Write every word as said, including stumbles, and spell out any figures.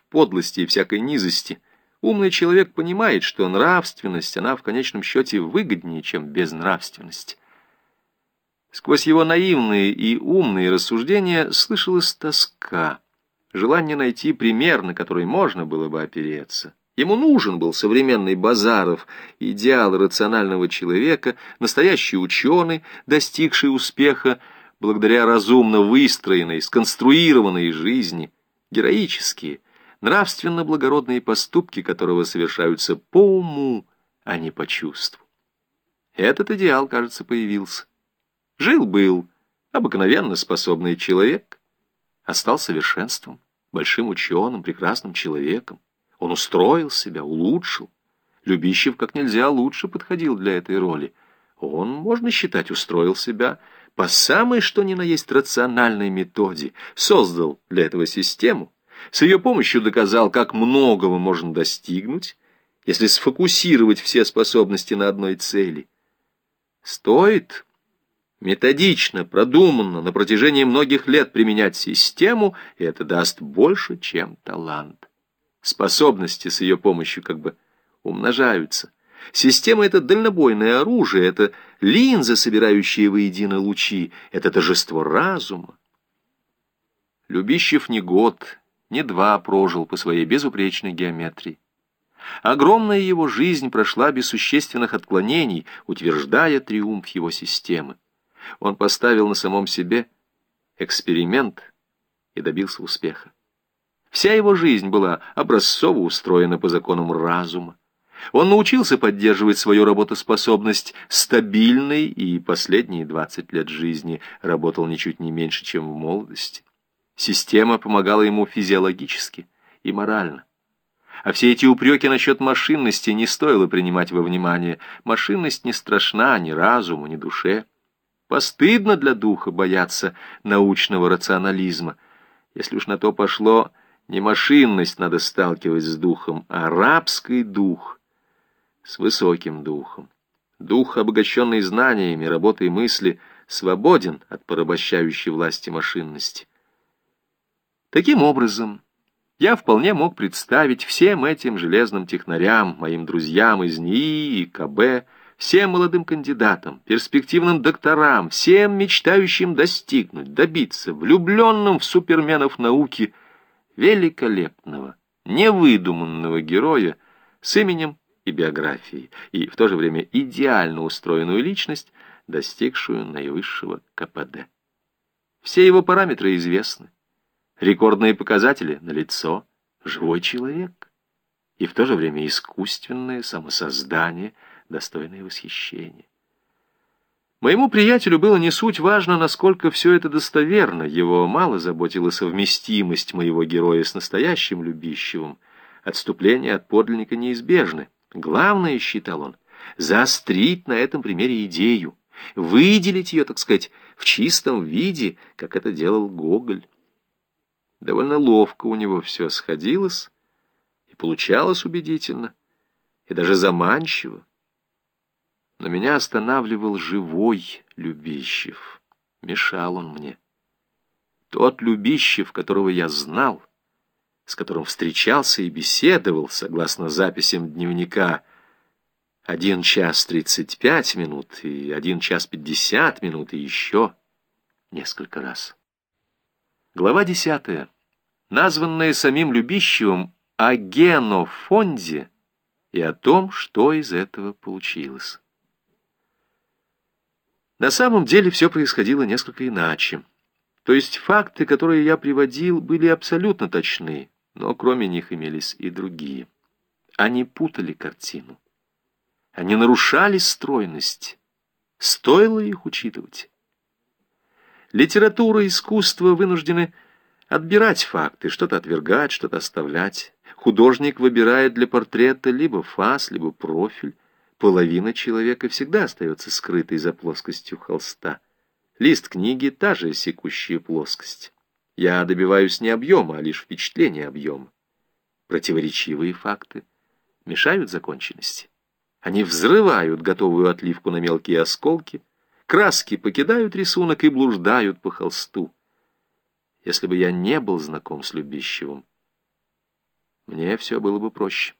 подлости и всякой низости. Умный человек понимает, что нравственность, она в конечном счете выгоднее, чем безнравственность. Сквозь его наивные и умные рассуждения слышалась тоска, желание найти пример, на который можно было бы опереться. Ему нужен был современный Базаров, идеал рационального человека, настоящий ученый, достигший успеха благодаря разумно выстроенной, сконструированной жизни, героические, нравственно благородные поступки которого совершаются по уму, а не по чувству. Этот идеал, кажется, появился. Жил-был обыкновенно способный человек, а стал совершенством, большим ученым, прекрасным человеком. Он устроил себя, улучшил. Любищев как нельзя лучше подходил для этой роли. Он, можно считать, устроил себя по самой что ни на есть рациональной методе, создал для этого систему, с ее помощью доказал, как многого можно достигнуть, если сфокусировать все способности на одной цели. Стоит методично, продуманно, на протяжении многих лет применять систему, и это даст больше, чем талант. Способности с ее помощью как бы умножаются. Система — это дальнобойное оружие, это линза, собирающая воедино лучи, это торжество разума. Любищев не год, не два прожил по своей безупречной геометрии. Огромная его жизнь прошла без существенных отклонений, утверждая триумф его системы. Он поставил на самом себе эксперимент и добился успеха. Вся его жизнь была образцово устроена по законам разума. Он научился поддерживать свою работоспособность стабильной, и последние двадцать лет жизни работал ничуть не меньше, чем в молодости. Система помогала ему физиологически и морально. А все эти упреки насчет машинности не стоило принимать во внимание. Машинность не страшна ни разуму, ни душе. Постыдно для духа бояться научного рационализма. Если уж на то пошло, не машинность надо сталкивать с духом, а рабский дух с высоким духом. Дух, обогащенный знаниями, работой мысли, свободен от порабощающей власти машинности. Таким образом, я вполне мог представить всем этим железным технарям, моим друзьям из НИИ и КБ, всем молодым кандидатам, перспективным докторам, всем мечтающим достигнуть, добиться, влюбленным в суперменов науки, великолепного, невыдуманного героя с именем и биографией, и в то же время идеально устроенную личность, достигшую наивысшего КПД. Все его параметры известны. Рекордные показатели налицо, живой человек, и в то же время искусственное самосоздание, достойное восхищения. Моему приятелю было не суть важно, насколько все это достоверно, его мало заботила совместимость моего героя с настоящим Любищевым. Отступления от подлинника неизбежны. Главное, считал он, заострить на этом примере идею, выделить ее, так сказать, в чистом виде, как это делал Гоголь. Довольно ловко у него все сходилось, и получалось убедительно, и даже заманчиво. Но меня останавливал живой Любищев. Мешал он мне. Тот Любищев, которого я знал, с которым встречался и беседовал, согласно записям дневника, один час тридцать пять минут, и один час пятьдесят минут, и еще несколько раз. Глава десятая. Названная самим Любищевым о генофонде и о том, что из этого получилось. На самом деле все происходило несколько иначе. То есть факты, которые я приводил, были абсолютно точны, но кроме них имелись и другие. Они путали картину. Они нарушали стройность. Стоило их учитывать. Литература и искусство вынуждены отбирать факты, что-то отвергать, что-то оставлять. Художник выбирает для портрета либо фас, либо профиль. Половина человека всегда остается скрытой за плоскостью холста. Лист книги — та же секущая плоскость. Я добиваюсь не объема, а лишь впечатления объема. Противоречивые факты мешают законченности. Они взрывают готовую отливку на мелкие осколки, краски покидают рисунок и блуждают по холсту. Если бы я не был знаком с Любищевым, мне все было бы проще.